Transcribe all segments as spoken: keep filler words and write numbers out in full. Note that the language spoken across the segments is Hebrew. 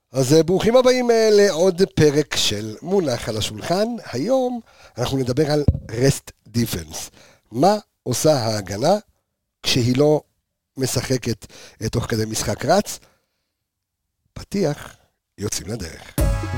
אז ברוכים הבאים לעוד פרק של מונח על השולחן. היום אנחנו נדבר על rest defense. מה עושה ההגנה כשהיא לא משחקת תוך כדי משחק רץ? פתיח, יוצאים לדרך.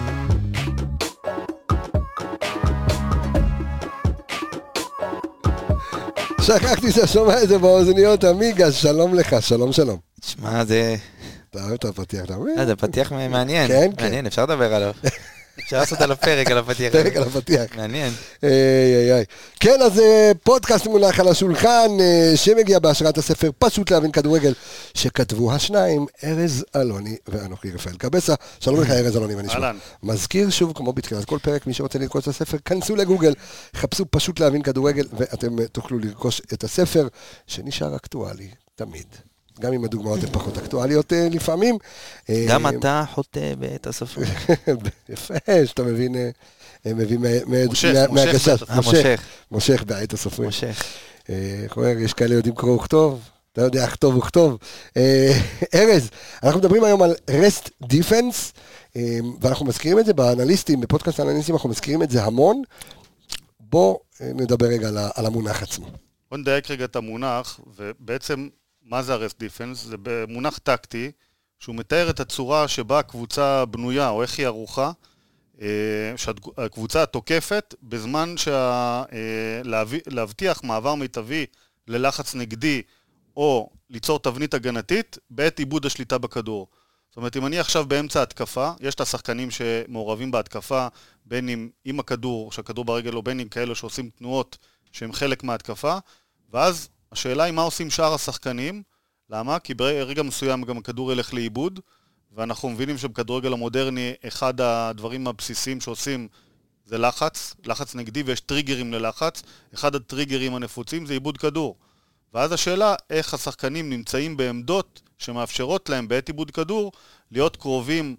שכחתי ששומע את זה באוזניות, אמיגה, שלום לך, שלום שלום. תשמע, זה... אתה אוהב את הפתיח, אתה מבין? זה פתיח מעניין, כן, כן. מעניין, אפשר לדבר עליו. אפשר לעשות על הפרק, על הפתיח. פרק על הפתיח. מעניין. איי, איי, איי. כן, אז פודקאסט מונח על השולחן, שמגיע בהשראת הספר פשוט להבין כדורגל, שכתבו השניים, ארז אלוני ואנוכי רפאל קבסה. שלום לך, ארז אלוני, מה נשמע? מזכיר שוב, כמו בתחילת כל פרק, מי שרוצה לרכוש את הספר, כנסו לגוגל, חפשו פשוט להבין כדורגל, ואתם תוכלו לרכוש את הספר, שנשאר אקטואלי, תמיד. גם אם הדוגמאות הן פחות אקטואליות לפעמים. גם אתה חוטא בעת הספר. יפה, שאתה מבין, מביא מהגשש. מושך. מושך בעת הסופרים. מושך. יש כאלה יודעים קרוא וכתוב, אתה יודע איך טוב וכתוב. ארז, אנחנו מדברים היום על rest defense, ואנחנו מזכירים את זה באנליסטים, בפודקאסט האנליסטים אנחנו מזכירים את זה המון. בוא נדבר רגע על המונח עצמו. בוא נדייק רגע את המונח, ובעצם מה זה ה-rest defense? זה במונח טקטי, שהוא מתאר את הצורה שבה הקבוצה בנויה, או איך היא ערוכה, שהקבוצה תוקפת, בזמן שה... להבטיח מעבר מיטבי ללחץ נגדי, או ליצור תבנית הגנתית, בעת עיבוד השליטה בכדור. זאת אומרת, אם אני עכשיו באמצע התקפה, יש את השחקנים שמעורבים בהתקפה, בין אם עם הכדור, שהכדור ברגל, או בין אם כאלה שעושים תנועות שהם חלק מההתקפה, ואז השאלה היא מה עושים שאר השחקנים, למה? כי ברגע מסוים גם הכדור ילך לאיבוד, ואנחנו מבינים שבכדורגל המודרני אחד הדברים הבסיסיים שעושים זה לחץ, לחץ נגדי, ויש טריגרים ללחץ, אחד הטריגרים הנפוצים זה איבוד כדור. ואז השאלה איך השחקנים נמצאים בעמדות שמאפשרות להם בעת איבוד כדור להיות קרובים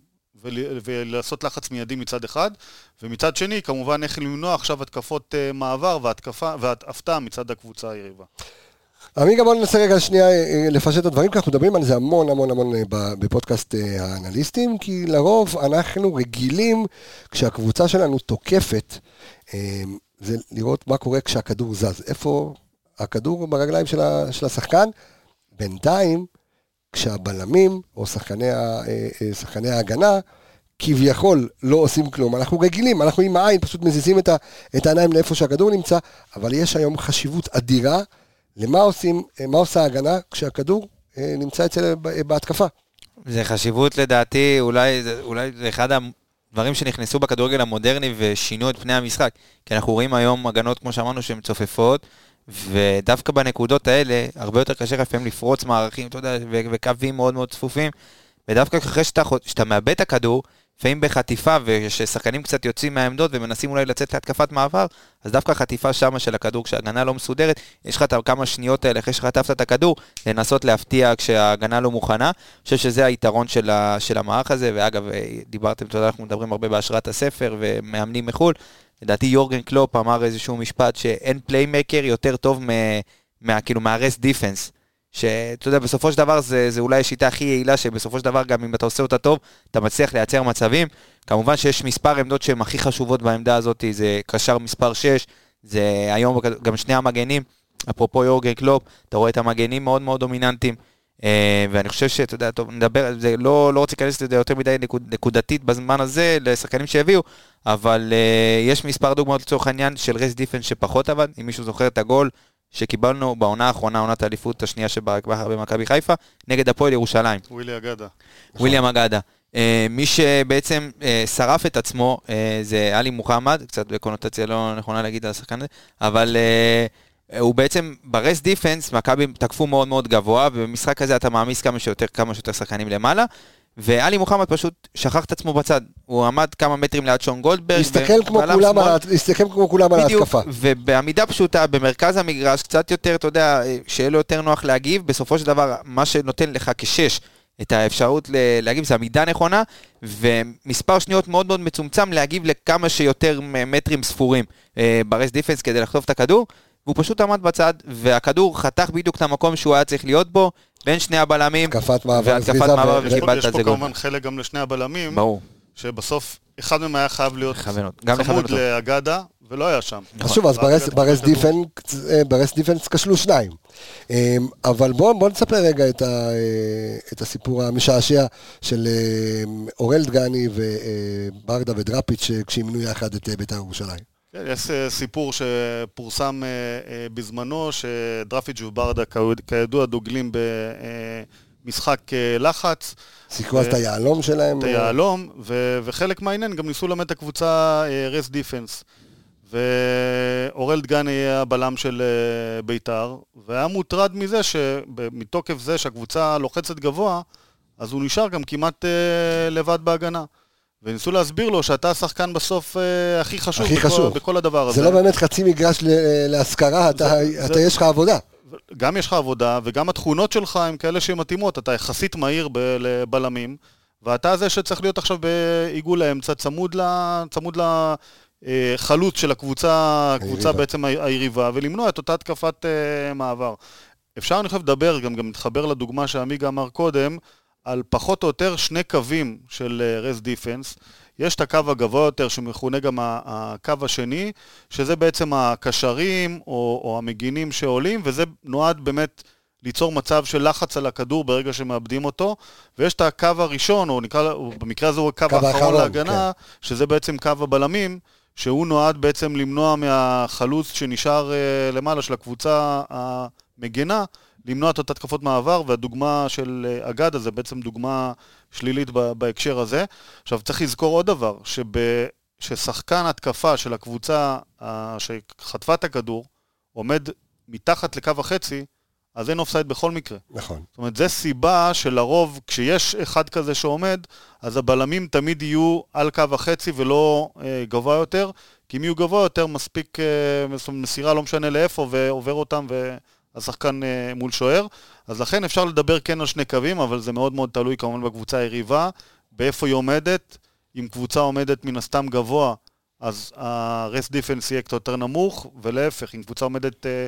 ולעשות לחץ מיידי מצד אחד, ומצד שני כמובן איך למנוע עכשיו התקפות מעבר והתקפה וההפתעה מצד הקבוצה היריבה. עמיגה, בוא ננסה רגע שנייה לפשט את הדברים, כי אנחנו מדברים על זה המון המון המון בפודקאסט האנליסטים, כי לרוב אנחנו רגילים כשהקבוצה שלנו תוקפת, זה לראות מה קורה כשהכדור זז, איפה הכדור ברגליים של השחקן, בינתיים כשהבלמים או שחקני, שחקני ההגנה כביכול לא עושים כלום, אנחנו רגילים, אנחנו עם העין פשוט מזיזים את העיניים לאיפה שהכדור נמצא, אבל יש היום חשיבות אדירה למה עושים, מה עושה ההגנה כשהכדור נמצא אצל בהתקפה? זה חשיבות לדעתי, אולי, אולי זה אחד הדברים שנכנסו בכדורגל המודרני ושינו את פני המשחק, כי אנחנו רואים היום הגנות כמו שאמרנו שהן צופפות, ודווקא בנקודות האלה הרבה יותר קשה לפעמים לפרוץ מערכים, אתה יודע, וקווים מאוד מאוד צפופים, ודווקא אחרי שאתה, שאתה מאבד את הכדור, לפעמים בחטיפה, וששחקנים קצת יוצאים מהעמדות, ומנסים אולי לצאת להתקפת מעבר, אז דווקא חטיפה שמה של הכדור, כשההגנה לא מסודרת, יש לך כמה שניות האלה, אחרי שחטפת את הכדור, לנסות להפתיע כשההגנה לא מוכנה. אני חושב שזה היתרון של, ה, של המערך הזה, ואגב, דיברתם, תודה, אנחנו מדברים הרבה בהשראת הספר, ומאמנים מחול. לדעתי יורגן קלופ אמר איזשהו משפט, שאין פליימקר יותר טוב מה, מה, כאילו, מה-rest defense. שאתה יודע, בסופו של דבר זה, זה אולי השיטה הכי יעילה, שבסופו של דבר גם אם אתה עושה אותה טוב, אתה מצליח לייצר מצבים. כמובן שיש מספר עמדות שהן הכי חשובות בעמדה הזאת, זה קשר מספר שש, זה היום גם שני המגנים, אפרופו יורגן קלופ, אתה רואה את המגנים מאוד מאוד דומיננטיים, ואני חושב שאתה יודע, טוב, נדבר, זה לא, לא רוצה להיכנס לזה יותר מדי נקוד, נקודתית בזמן הזה, לשחקנים שהביאו, אבל יש מספר דוגמאות לצורך העניין של rest defense שפחות עבד, אם מישהו זוכר את הגול, שקיבלנו בעונה האחרונה, עונת האליפות השנייה שבאה במכבי חיפה, נגד הפועל ירושלים. ווילי אגדה. וויליאם אגדה. מי שבעצם שרף את עצמו, זה עלי מוחמד, קצת בקונוטציה לא נכונה להגיד על השחקן הזה, אבל הוא בעצם ברסט דיפנס, מכבי תקפו מאוד מאוד גבוה, ובמשחק הזה אתה מעמיס כמה שיותר, כמה שיותר שחקנים למעלה, ועלי מוחמד פשוט שכח את עצמו בצד, הוא עמד כמה מטרים ליד שון גולדברג, הסתכל כמו כולם על ההתקפה. ובעמידה פשוטה, במרכז המגרש, קצת יותר, אתה יודע, שיהיה לו יותר נוח להגיב, בסופו של דבר, מה שנותן לך כשש, את האפשרות להגיב, זה עמידה נכונה, ומספר שניות מאוד מאוד מצומצם להגיב לכמה שיותר מטרים ספורים ברסט דיפנס כדי לחטוף את הכדור, והוא פשוט עמד בצד, והכדור חתך בדיוק את המקום שהוא היה צריך להיות בו, בין שני הבלמים, התקפת מעבר, והתקפת זריזה מעבר, ו- יש פה- וקיבלת יש את פה זה גול. כמובן חלק גם לשני הבלמים, ברור. שבסוף אחד מהם היה חייב להיות לכוון- גם לכוון צמוד אותו. לאגדה, ולא היה שם. אז שוב, אז רק ברס- הגעת ברס כדור. דיפנס, אה, ברס דיפנס כשלו שניים. אה, אבל בואו בוא נספר רגע את, ה, אה, את הסיפור המשעשע של אה, אורל דגני וברדה ודראפיץ' כשאימנו יחד את אה, בית"ר ירושלים. כן, יש אה, סיפור שפורסם אה, אה, בזמנו, שדרפיץ' וברדה כיד- כידוע דוגלים במשחק אה, לחץ, סיכו אז את היהלום שלהם. את היהלום, ו- וחלק מהעניין גם ניסו למד את הקבוצה רס דיפנס. ואורל דגני יהיה הבלם של אה, בית"ר, והיה מוטרד מזה שמתוקף זה שהקבוצה לוחצת גבוה, אז הוא נשאר גם כמעט אה, לבד בהגנה. וניסו להסביר לו שאתה השחקן בסוף אה, הכי חשוב, הכי בכל, חשוב. בכל הדבר הזה. זה לא באמת חצי מגרש ל- להשכרה, אתה, זה- אתה זה- יש לך עבודה. גם יש לך עבודה, וגם התכונות שלך הם כאלה שהן מתאימות. אתה יחסית מהיר ב- לבלמים, ואתה זה שצריך להיות עכשיו בעיגול האמצע, צמוד ל... צמוד ל... אה, חלוץ של הקבוצה, הקבוצה בעצם ה- היריבה, ולמנוע את אותה התקפת אה, מעבר. אפשר, אני חושב, לדבר, גם, גם מתחבר לדוגמה שעמיגה אמר קודם, על פחות או יותר שני קווים של רס דיפנס. יש את הקו הגבוה יותר, שמכונה גם ה- הקו השני, שזה בעצם הקשרים או, או המגינים שעולים, וזה נועד באמת ליצור מצב של לחץ על הכדור ברגע שמאבדים אותו, ויש את הקו הראשון, או נקרא, או במקרה הזה הוא הקו האחרון האחרון, להגנה, כן. שזה בעצם קו הבלמים, שהוא נועד בעצם למנוע מהחלוץ שנשאר uh, למעלה של הקבוצה המגנה, למנוע את אותה תקפות מעבר, והדוגמה של uh, אגדה זה בעצם דוגמה שלילית ב- בהקשר הזה. עכשיו צריך לזכור עוד דבר, שב, ששחקן התקפה של הקבוצה uh, שחטפה את הכדור, עומד מתחת לקו החצי, אז אין אופסייד בכל מקרה. נכון. זאת אומרת, זה סיבה שלרוב, כשיש אחד כזה שעומד, אז הבלמים תמיד יהיו על קו החצי ולא אה, גבוה יותר, כי אם יהיו גבוה יותר, מספיק אה, מסירה לא משנה לאיפה, ועובר אותם והשחקן אה, מול שוער. אז לכן אפשר לדבר כן על שני קווים, אבל זה מאוד מאוד תלוי כמובן בקבוצה היריבה, באיפה היא עומדת. אם קבוצה עומדת מן הסתם גבוה, אז הרס דיפנס יהיה קצת יותר נמוך, ולהפך, אם קבוצה עומדת אה,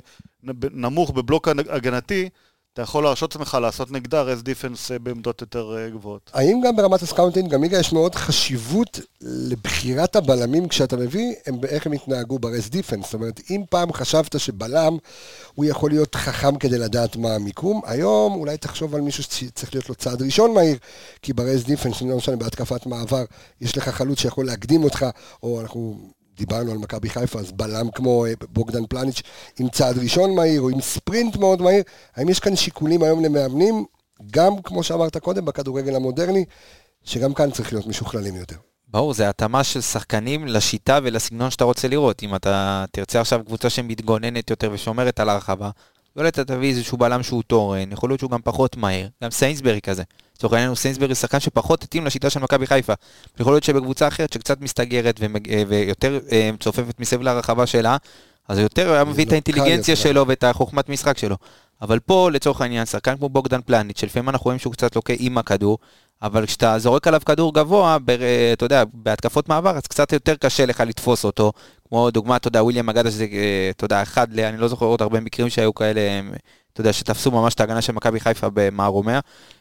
נמוך בבלוק הגנתי, אתה יכול להרשות עצמך לעשות נגדה רס דיפנס בעמדות יותר אה, גבוהות. האם גם ברמת הסקאונטינג, גם מיגה יש מאוד חשיבות לבחירת הבלמים כשאתה מביא, הם, איך הם התנהגו ברס דיפנס? זאת אומרת, אם פעם חשבת שבלם הוא יכול להיות חכם כדי לדעת מה המיקום, היום אולי תחשוב על מישהו שצריך להיות לו צעד ראשון מהיר, כי ברס דיפנס, לא משנה, בהתקפת מעבר, יש לך חלוץ שיכול להקדים אותך, או אנחנו דיברנו על מכבי חיפה, אז בלם כמו בוגדן פלניץ' עם צעד ראשון מהיר, או עם ספרינט מאוד מהיר. האם יש כאן שיקולים היום למאמנים, גם כמו שאמרת קודם, בכדורגל המודרני, שגם כאן צריך להיות משוכללים יותר? ברור, זה התאמה של שחקנים לשיטה ולסגנון שאתה רוצה לראות. אם אתה תרצה עכשיו קבוצה שמתגוננת יותר ושומרת על הרחבה, לא אתה תביא איזשהו בלם שהוא תורן, יכול להיות שהוא גם פחות מהיר, גם סיינסברי כזה. לצורך העניין הוא סיינסברי שחקן שפחות התאים לשיטה של מכבי חיפה. יכול להיות שבקבוצה אחרת שקצת מסתגרת ויותר מצופפת מסביב לרחבה שלה, אז יותר היה מביא את האינטליגנציה שלו ואת החוכמת משחק שלו. אבל פה לצורך העניין שחקן כמו בוגדן פלניץ' שלפעמים אנחנו רואים שהוא קצת לוקה עם הכדור, אבל כשאתה זורק עליו כדור גבוה, אתה יודע, בהתקפות מעבר, אז קצת יותר קשה לך לתפוס אותו, כמו דוגמה, אתה יודע, וויליאם אגדה, שזה, אתה יודע, אחד, אני לא זוכר עוד הרבה מקרים שהיו כאלה, אתה יודע, שתפסו ממש את ההגנה של מכבי חיפה במערומיה,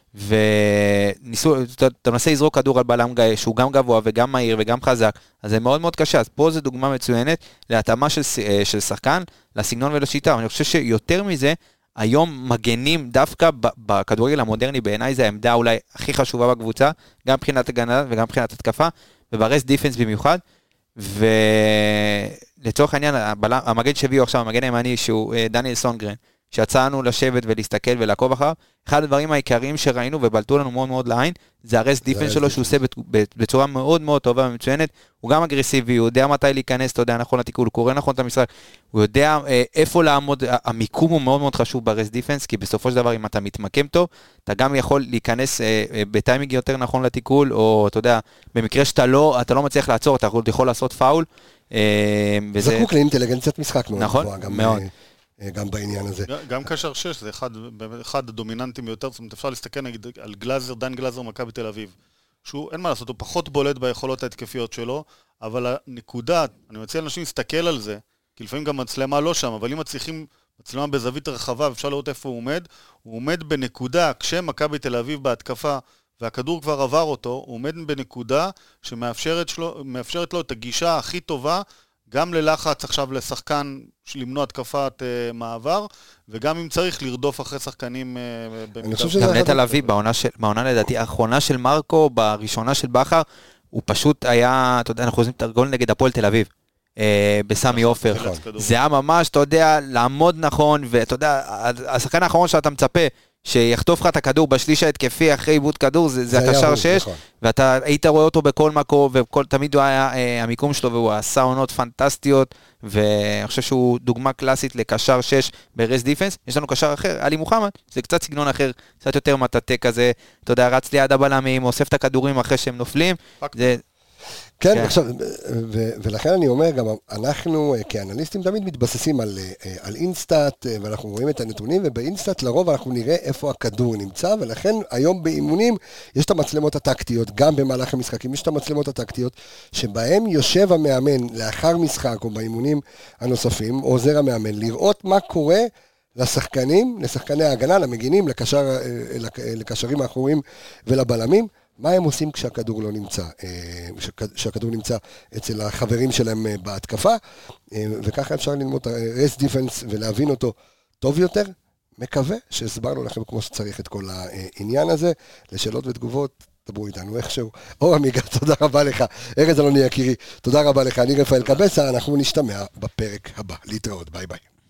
וניסו, אתה מנסה לזרוק כדור על בלם שהוא גם גבוה וגם מהיר וגם חזק, אז זה מאוד מאוד קשה, אז פה זו דוגמה מצוינת להתאמה של, של שחקן, לסגנון ולשיטה, אני חושב שיותר מזה, היום מגנים דווקא בכדורגל המודרני, בעיניי זה העמדה אולי הכי חשובה בקבוצה, גם מבחינת הגנה וגם מבחינת התקפה, וברס דיפנס במיוחד, ולצורך העניין, המגן שהביאו עכשיו, המגן הימני שהוא דניאל סונגרן, שיצאנו לשבת ולהסתכל ולעקוב אחריו, אחד הדברים העיקריים שראינו ובלטו לנו מאוד מאוד לעין, זה הרס דיפנס שלו שהוא עושה בצורה מאוד מאוד טובה ומצוינת, הוא גם אגרסיבי, הוא יודע מתי להיכנס, אתה יודע נכון לתיקול, הוא קורא נכון את המשחק, הוא יודע איפה לעמוד, המיקום הוא מאוד מאוד חשוב ברס דיפנס, כי בסופו של דבר אם אתה מתמקם טוב, אתה גם יכול להיכנס בטיימינג יותר נכון לתיקול, או אתה יודע, במקרה שאתה לא, אתה לא מצליח לעצור, אתה יכול לעשות פאול. זקוק לאינטליגנציית משחק מאוד נכון, מאוד. גם בעניין הזה. גם קשר שש, זה אחד, אחד הדומיננטים יותר, זאת אומרת, אפשר להסתכל נגיד על גלאזר, דן גלאזר מכבי תל אביב, שהוא, אין מה לעשות, הוא פחות בולט ביכולות ההתקפיות שלו, אבל הנקודה, אני מציע לאנשים להסתכל על זה, כי לפעמים גם מצלמה לא שם, אבל אם מצליחים מצלמה בזווית רחבה, אפשר לראות איפה הוא עומד, הוא עומד בנקודה, כשמכבי תל אביב בהתקפה, והכדור כבר עבר אותו, הוא עומד בנקודה שמאפשרת שלו, מאפשרת לו את הגישה הכי טובה, גם ללחץ עכשיו לשחקן למנוע התקפת uh, מעבר, וגם אם צריך לרדוף אחרי שחקנים uh, במידה. גם נטע לביא, בעונה, של, בעונה לדעתי, האחרונה של מרקו, בראשונה של בכר, הוא פשוט היה, אתה יודע, אנחנו חוזרים את הגול נגד הפועל תל אביב, אה, בסמי עופר. זה היה ממש, אתה יודע, לעמוד נכון, ואתה יודע, השחקן האחרון שאתה מצפה, שיחטוף לך את הכדור בשליש ההתקפי אחרי עיבוד כדור, זה, זה הקשר שש, נכון. ואתה היית רואה אותו בכל מקום, ותמיד הוא היה אה, המיקום שלו, והוא עשה עונות פנטסטיות, ואני חושב שהוא דוגמה קלאסית לקשר שש ברס דיפנס. יש לנו קשר אחר, עלי מוחמד, זה קצת סגנון אחר, קצת יותר מטאטה כזה, אתה יודע, רץ ליד הבלמים, אוסף את הכדורים אחרי שהם נופלים, זה... כן, עכשיו, ולכן אני אומר, גם אנחנו כאנליסטים תמיד מתבססים על, על אינסטאט, ואנחנו רואים את הנתונים, ובאינסטאט לרוב אנחנו נראה איפה הכדור נמצא, ולכן היום באימונים יש את המצלמות הטקטיות, גם במהלך המשחקים, יש את המצלמות הטקטיות, שבהם יושב המאמן לאחר משחק, או באימונים הנוספים, או עוזר המאמן, לראות מה קורה לשחקנים, לשחקני ההגנה, למגינים, לקשר, לקשרים האחוריים ולבלמים, מה הם עושים כשהכדור לא נמצא, כשהכדור נמצא אצל החברים שלהם בהתקפה, וככה אפשר ללמוד רס דיפנס ולהבין אותו טוב יותר. מקווה שהסברנו לכם כמו שצריך את כל העניין הזה. לשאלות ותגובות, דברו איתנו איכשהו. אור עמיגה, תודה רבה לך. ארז אלוני יקירי, תודה רבה לך. אני רפאל קבסה, אנחנו נשתמע בפרק הבא. להתראות, ביי ביי.